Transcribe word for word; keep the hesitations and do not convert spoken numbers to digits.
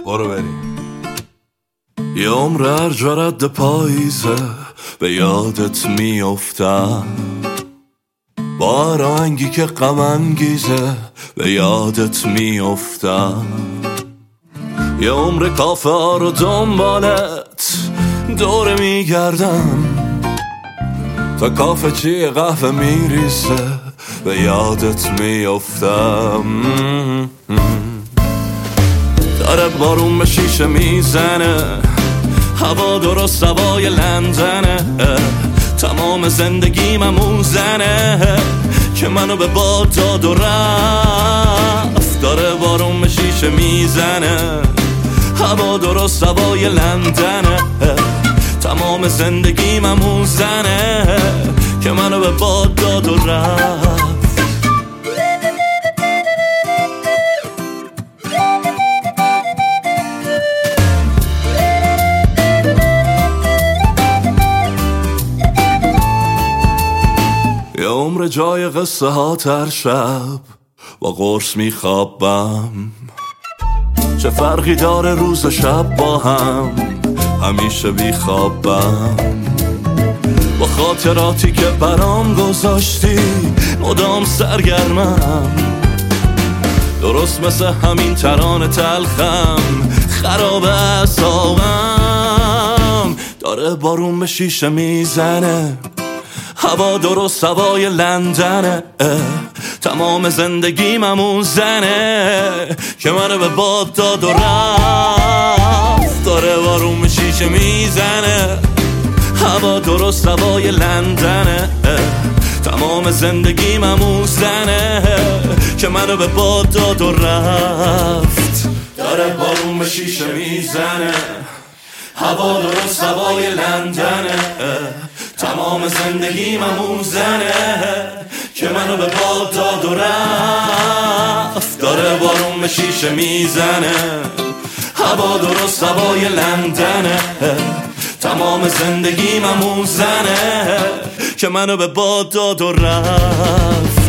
برو بریم. یه عمر هر جا رد پاییزه به یادت میافتم، با هر آهنگی که غم انگیزه به یادت میافتم. یه عمر کافه ها رو دنبالت دوره میگردم، تا کافه چی قهوه میریزه به یادت میافتم. داره بارون به شیشه میزنه، هوا درست هوای لندنه، تمام زندگیم همون زنه که منو به باد داد و رفت. داره بارون به شیشه میزنه، هوا درست هوای لندنه، تمام زندگیم همون زنه که منو به باد داد و رفت. یه عمر جای قصه ها تر شب با قرص میخوابم، چه فرقی داره روز و شب با هم، همیشه بیخوابم. با خاطراتی که برام گذاشتی مدام سرگرمم، درست مثل همین ترانه تلخم خراب اعصابم. داره بارون به شیشه میزنه، هوا درست هوای لندنه، تمام زندگیم همون زنه که منو به باد داد و رفت. داره بارون به شیشه میزنه، هوا درست هوای لندنه، تمام زندگیم همون زنه که منو به باد داد و رفت. داره بارون به شیشه میزنه، هوا درست هوای لندنه، تمام زندگیم همون زنه که منو به باد داد و رفت. داره بارون به شیشه میزنه، هوا درست هوای لندنه، تمام زندگیم همون زنه که منو به باد داد و رفت.